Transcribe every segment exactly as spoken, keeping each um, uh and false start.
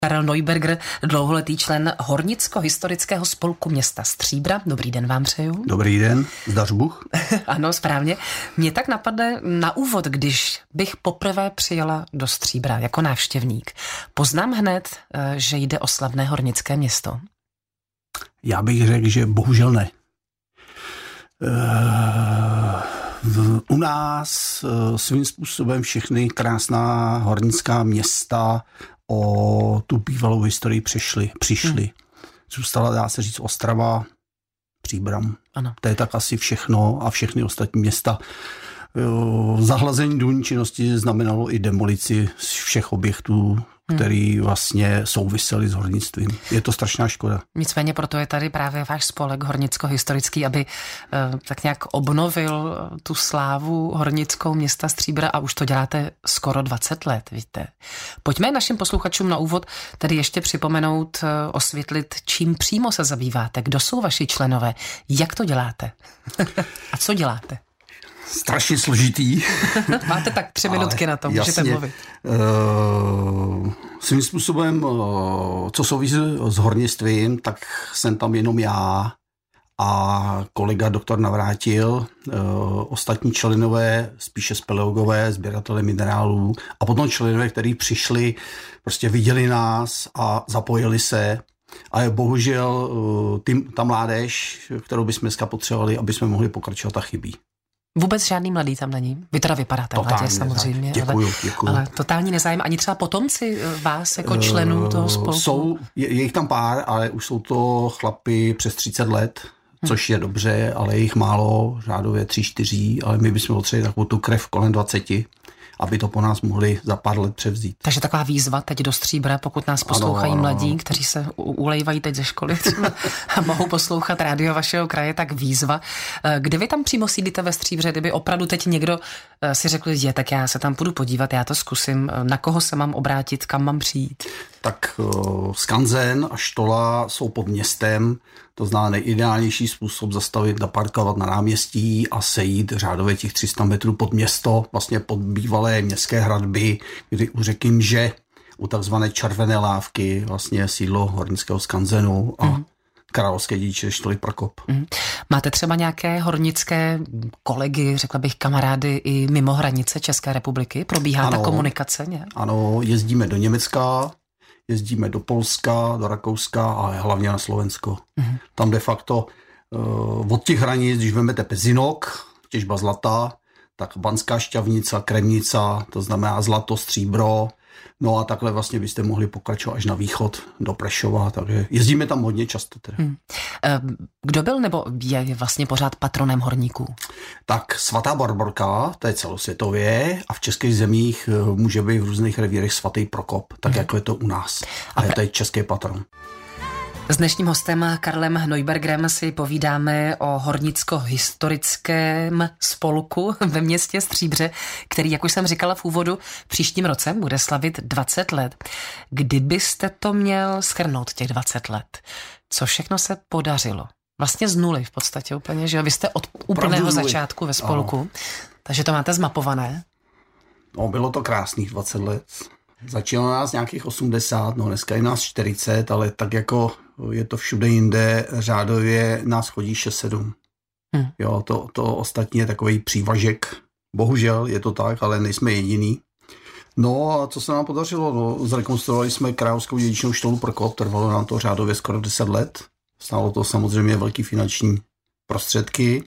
Karel Neuberger, dlouholetý člen Hornicko-historického spolku města Stříbra. Dobrý den vám přeju. Dobrý den, zdař Bůh. Ano, správně. Mě tak napadne na úvod, když bych poprvé přijela do Stříbra jako návštěvník. Poznám hned, že jde o slavné hornické město. Já bych řekl, že bohužel ne. V, u nás svým způsobem všechny krásná hornická města o tu bývalou historii přišli. přišli. Hmm. Zůstala, dá se říct, Ostrava, Příbram. Ano. To je tak asi všechno a všechny ostatní města. Zahlazení důlní činnosti znamenalo i demolici všech objektů, který vlastně souvisely s hornictvím. Je to strašná škoda. Nicméně proto je tady právě váš spolek hornicko-historický, aby uh, tak nějak obnovil tu slávu hornickou města Stříbra a už to děláte skoro dvacet let, víte. Pojďme našim posluchačům na úvod tedy ještě připomenout, uh, osvětlit, čím přímo se zabýváte, kdo jsou vaši členové, jak to děláte a co děláte. Strašně složitý. Máte tak tři minutky na to, můžete mluvit. Uh, svým způsobem, uh, co souvisí s hornictvím, tak jsem tam jenom já a kolega doktor Navrátil, uh, ostatní členové, spíše speleologové, sběratele minerálů a potom členové, kteří přišli, prostě viděli nás a zapojili se. Ale bohužel uh, ty, ta mládež, kterou bychom dneska potřebovali, aby jsme mohli pokračovat, a chybí. Vůbec žádný mladý tam není. Vy teda vypadáte mladě, samozřejmě. Děkuju, ale, děkuju. ale totální nezájem. Ani třeba potomci vás jako členů toho spolku? Jsou, je, je jich tam pár, ale už jsou to chlapi přes třicet let, což je dobře, ale je jich málo, řádově tři, čtyři, ale my bychom potřebovali takovou tu krev kolem dvaceti, aby to po nás mohli za pár let převzít. Takže taková výzva teď do Stříbra, pokud nás poslouchají ano, mladí, kteří se ulejvají teď ze školy a mohou poslouchat rádio vašeho kraje, tak výzva. Kde vy tam přímo sídlíte ve Stříbře, kdyby opravdu teď někdo si řekl, je, tak já se tam půjdu podívat, já to zkusím, na koho se mám obrátit, kam mám přijít? Tak uh, skanzen a štola jsou pod městem, to znamená nejideálnější způsob zastavit, naparkovat na náměstí a sejít řádově těch tři sta metrů pod město, vlastně pod bývalé městské hradby, kdy u řeky Mže, u takzvané Červené lávky, vlastně sídlo hornického skanzenu a mm. královské dědiče štoly Prokop. Mm. Máte třeba nějaké hornické kolegy, řekla bych kamarády i mimo hranice České republiky? Probíhá ano, ta komunikace nějak? Ano, jezdíme do Německa, jezdíme do Polska, do Rakouska a hlavně na Slovensko. Mm. Tam de facto uh, od těch hranic, když vezmete Pezinok, těžba zlata, tak Banská Šťavnica, Kremnica, to znamená zlato, stříbro, no a takhle vlastně byste mohli pokračovat až na východ do Prešova, takže jezdíme tam hodně často. Teda. Hmm. Kdo byl nebo je vlastně pořád patronem horníků? Tak svatá Barborka, to je celosvětově a v českých zemích může být v různých revírech svatý Prokop, tak hmm. jako je to u nás. A, a je to český patron. S dnešním hostem Karlem Neubergerem si povídáme o hornicko-historickém spolku ve městě Stříbře, který, jak už jsem říkala v úvodu, v příštím roce bude slavit dvacet let. Kdybyste to měl shrnout těch dvacet let, co všechno se podařilo? Vlastně z nuly v podstatě úplně, že vy jste od úplného začátku ve spolku, ano. Takže to máte zmapované. No, bylo to krásných dvacet let. Začalo nás nějakých osmdesát, no dneska je nás čtyřicet, ale tak jako je to všude jinde, řádově nás chodí šest sedm. Hmm. Jo, to, to ostatní je takový přívažek. Bohužel je to tak, ale nejsme jediný. No a co se nám podařilo? No, zrekonstruovali jsme královskou dědičnou štolu Prokop, trvalo nám to řádově skoro deset let. Stálo to samozřejmě velký finanční prostředky.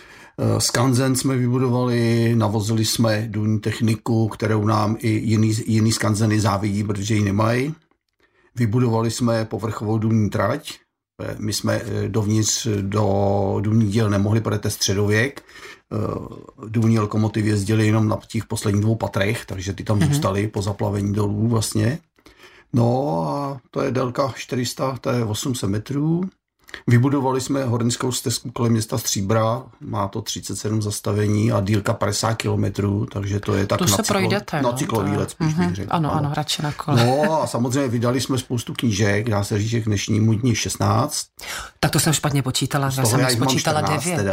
Skanzen jsme vybudovali, navozili jsme důlní techniku, kterou nám i jiný, jiný skanzeny závidí, protože ji nemají. Vybudovali jsme povrchovou důlní trať. My jsme dovnitř do důlních děl nemohli, protože to je středověk. Důlní lokomotivy jezdily jenom na těch posledních dvou patrech, takže ty tam mm-hmm. zůstaly po zaplavení dolů vlastně. No a to je délka čtyři sta, to je osm set metrů. Vybudovali jsme hornickou stezku kolem města Stříbra, má to třicet sedm zastavení a dílka padesát kilometrů, takže to je tak tu na, se cyklo, projdete, na no, cyklový let spíš mm-hmm. bych řekl. Ano, ano, radši na kole. No a samozřejmě vydali jsme spoustu knížek, dá se říct, že k dnešnímu dní šestnáct. Tak to jsem špatně počítala, já jsem spočítala devět. Teda.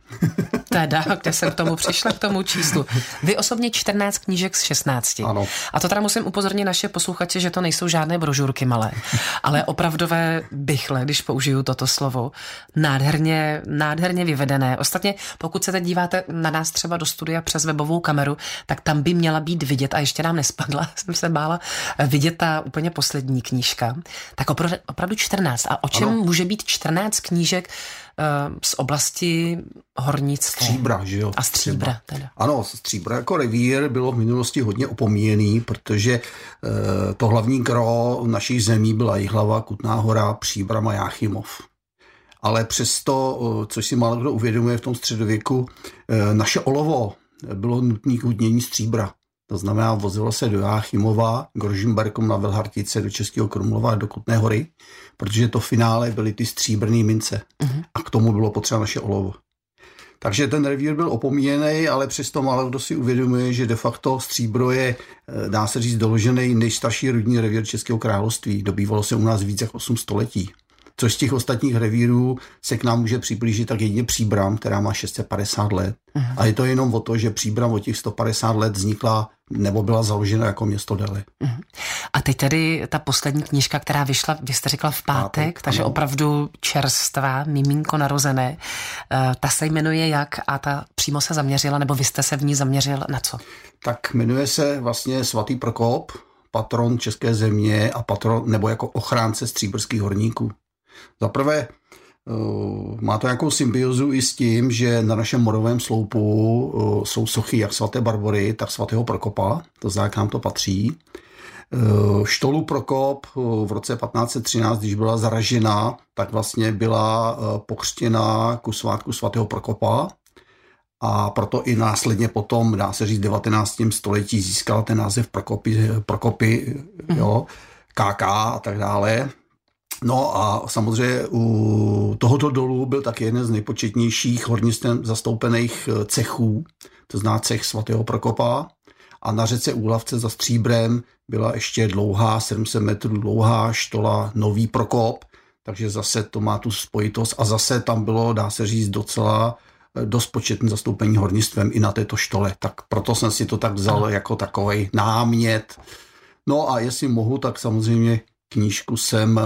Teda, kde jsem k tomu přišla, k tomu číslu. Vy osobně čtrnáct knížek z šestnácti. Ano. A to teda musím upozornit naše posluchače, že to nejsou žádné brožurky malé, ale opravdové bychle, když použiju toto slovo. Nádherně, nádherně vyvedené. Ostatně, pokud se teď díváte na nás třeba do studia přes webovou kameru, tak tam by měla být vidět, a ještě nám nespadla, jsem se bála, vidět ta úplně poslední knížka. Tak opravdu, opravdu čtrnáct. A o čem ano. může být čtrnáct knížek z oblasti hornické? Stříbra, že jo? A stříbra teda. Ano, stříbra jako revír bylo v minulosti hodně opomíjený, protože e, to hlavní gro našich zemí byla Jihlava, Kutná Hora, Příbram a Jáchymov. Ale přesto, což si málo kdo uvědomuje v tom středověku, e, naše olovo bylo nutné k hutnění stříbra. To znamená, vozilo se do Jáchymova, Grožimberkom na Velhartice, do Českého Krumlova, do Kutné Hory, protože to v finále byly ty stříbrné mince. Uh-huh. A k tomu bylo potřeba naše olovo. Takže ten revír byl opomíjený, ale přesto málo kdo si uvědomuje, že de facto stříbro je, dá se říct, doložený nejstarší rudní revír Českého království. Dobývalo se u nás více jak osm století. Což z těch ostatních revírů se k nám může přiblížit tak jedině Příbram, která má šest set padesát let. Uh-huh. A je to jenom o to, že Příbram o těch sto padesát let vznikla nebo byla založena jako město Dely. Uh-huh. A teď tedy ta poslední knížka, která vyšla, vy jste říkala v pátek, pátek takže ano. Opravdu čerstvá, miminko narozené. Uh, ta se jmenuje jak a ta přímo se zaměřila, nebo vy jste se v ní zaměřil na co? Tak jmenuje se vlastně Svatý Prokop, patron české země a patron, nebo jako ochránce stříbrských horníků. Za prvé, má to nějakou symbiozu i s tím, že na našem morovém sloupu jsou sochy jak svaté Barbory, tak svatého Prokopa, to znamená, k nám to patří. Štolu Prokop v roce patnáct set třináct, když byla zaražena, tak vlastně byla pokřtěna ku svátku svatého Prokopa a proto i následně potom, dá se říct, v devatenáctém století získala ten název Prokopy, Prokopy jo, K K a tak dále. No a samozřejmě u tohoto dolu byl taky jeden z nejpočetnějších hornictvem zastoupených cechů, to zná cech svatého Prokopa. A na řece Úlavce za Stříbrem byla ještě dlouhá, sedm set metrů dlouhá štola Nový Prokop, takže zase to má tu spojitost a zase tam bylo, dá se říct, docela dost početné zastoupení hornictvem i na této štole. Tak proto jsem si to tak vzal jako takovej námět. No a jestli mohu, tak samozřejmě knížku jsem,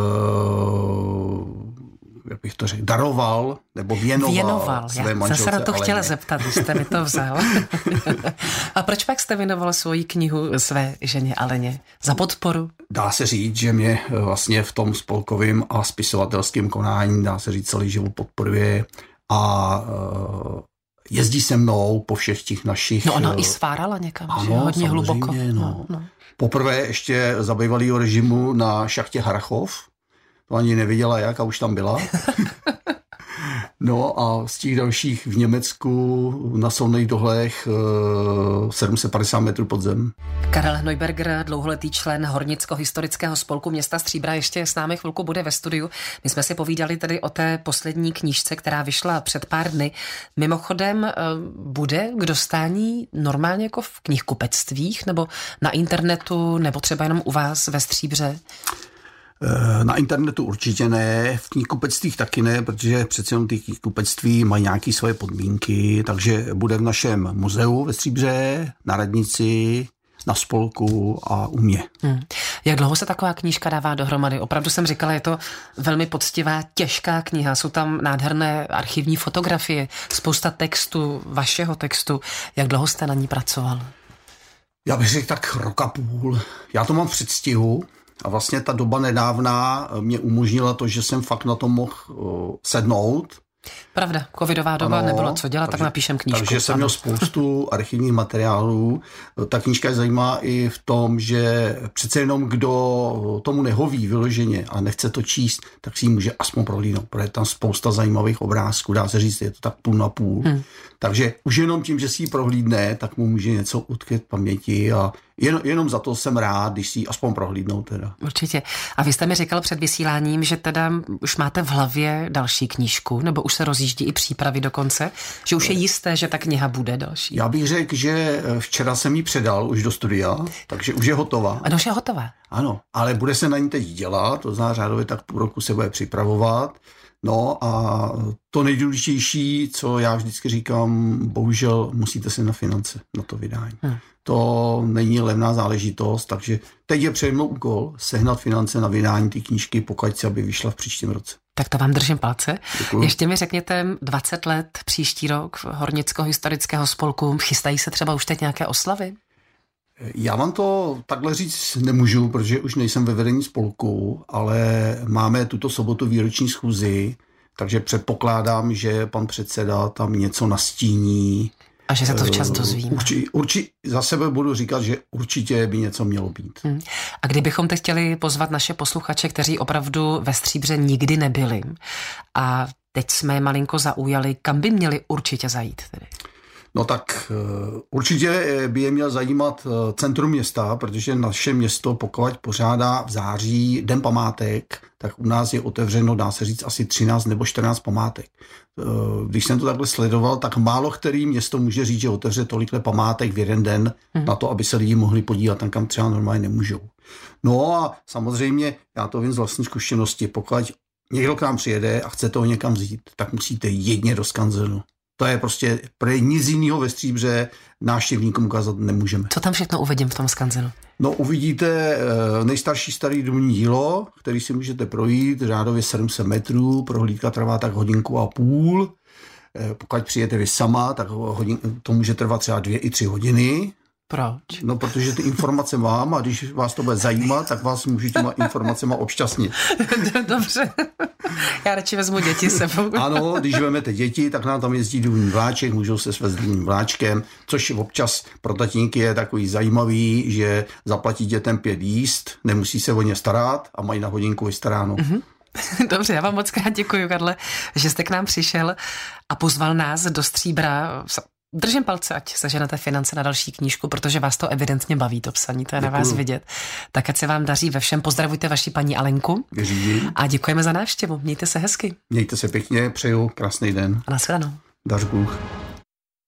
jak bych to řekl, daroval, nebo věnoval, věnoval své manželce. Já jsem se na to Aleně. chtěla zeptat, když jste mi to vzal. A proč pak jste věnoval svoji knihu své ženě Aleně? Za podporu? Dá se říct, že mě vlastně v tom spolkovém a spisovatelském konání, dá se říct, celý život podporuje a jezdí se mnou po všech těch našich... No ona i svárala někam, ano, že? Hodně hluboko. No. No, no. Poprvé ještě za bývalýho režimu na šachtě Harachov. To ani nevěděla jak a už tam byla. No a z těch dalších v Německu na solných dohlech sedm set padesát metrů pod zem. Karel Neuberger, dlouholetý člen Hornicko-historického spolku města Stříbra, ještě s námi chvilku bude ve studiu. My jsme si povídali tedy o té poslední knížce, která vyšla před pár dny. Mimochodem, bude k dostání normálně jako v knihkupectvích nebo na internetu, nebo třeba jenom u vás ve Stříbře? Na internetu určitě ne, v knihkupectvích taky ne, protože přece jenom ty knihkupectví mají nějaké svoje podmínky, takže bude v našem muzeu ve Stříbře, na radnici, na spolku a u mě. Hmm. Jak dlouho se taková knížka dává dohromady? Opravdu jsem říkala, je to velmi poctivá, těžká kniha, jsou tam nádherné archivní fotografie, spousta textu, vašeho textu. Jak dlouho jste na ní pracoval? Já bych řekl tak rok a půl. Já to mám v předstihu. A vlastně ta doba nedávná mě umožnila to, že jsem fakt na to mohl uh, sednout. Pravda, covidová doba, ano, nebylo co dělat, takže, tak napíšem knížku. Takže jsem měl spoustu archivních materiálů. Ta knížka je zajímavá i v tom, že přece jenom kdo tomu nehoví vyloženě a nechce to číst, tak si ji může aspoň prohlídnout, protože je tam spousta zajímavých obrázků, dá se říct, je to tak půl na půl. Hmm. Takže už jenom tím, že si ji prohlídne, tak mu může něco utkvět v paměti a jen, jenom za to jsem rád, když si ji aspoň prohlídnou teda. Určitě. A vy jste mi říkal před vysíláním, že teda už máte v hlavě další knížku, nebo už se rozjíždí i přípravy dokonce, že už je jisté, že ta kniha bude další. Já bych řekl, že včera jsem ji předal už do studia, takže už je hotová. Ano, už je hotová. Ano, ale bude se na ní teď dělat, to znamená řádově tak půl roku se bude připravovat. No a to nejdůležitější, co já vždycky říkám, bohužel musíte se na finance, na to vydání. Hmm. To není levná záležitost, takže teď je přede mnou úkol sehnat finance na vydání té knížky, pokud se, aby vyšla v příštím roce. Tak to vám držím palce. Děkuju. Ještě mi řekněte, dvacet let příští rok Hornicko-historického spolku, chystají se třeba už teď nějaké oslavy? Já vám to takhle říct nemůžu, protože už nejsem ve vedení spolku, ale máme tuto sobotu výroční schůzi, takže předpokládám, že pan předseda tam něco nastíní. A že se to včas dozvíme. Urči, urči, za sebe budu říkat, že určitě by něco mělo být. Hmm. A kdybychom teď chtěli pozvat naše posluchače, kteří opravdu ve Stříbře nikdy nebyli a teď jsme je malinko zaujali, kam by měli určitě zajít tedy? No tak určitě by je měl zajímat centrum města, protože naše město, pokud pořádá v září Den památek, tak u nás je otevřeno, dá se říct, asi třináct nebo čtrnáct památek. Když jsem to takhle sledoval, tak málo který město může říct, že otevře tolikle památek v jeden den hmm. na to, aby se lidi mohli podívat tam, kam třeba normálně nemůžou. No a samozřejmě, já to vím z vlastní zkušenosti, pokud někdo k nám přijede a chce toho někam vzít, tak musíte jedně do skanzenu. To je prostě, pro nic jiného ve Stříbře návštěvníkům ukázat nemůžeme. Co tam všechno uvidím v tom skanzenu? No uvidíte nejstarší starý důmní dílo, který si můžete projít, řádově sedm set metrů, prohlídka trvá tak hodinku a půl. Pokud přijete vy sama, tak hodin, to může trvat třeba dvě i tři hodiny. Proč? No, protože ty informace mám a když vás to bude zajímat, tak vás můžu těma informacema obšťastnit. Dobře. Já radši vezmu děti sebou. Ano, když vezmete děti, tak nám tam jezdí důmní vláček, můžou se svést důmním vláčkem, což občas pro tatínky je takový zajímavý, že zaplatí dětem pět jízd, nemusí se o ně starat a mají na hodinku vystaráno. Mm-hmm. Dobře, já vám moc krát děkuji, Karle, že jste k nám přišel a pozval nás do Stříbra. Držím palce, ať seženete finance na další knížku, protože vás to evidentně baví, to psaní, to je Děkuju. Na vás vidět. Tak ať se vám daří ve všem. Pozdravujte vaši paní Alenku. Věřím. A děkujeme za návštěvu. Mějte se hezky. Mějte se pěkně, přeju krásný den. A nashledanou. Dař Bůh.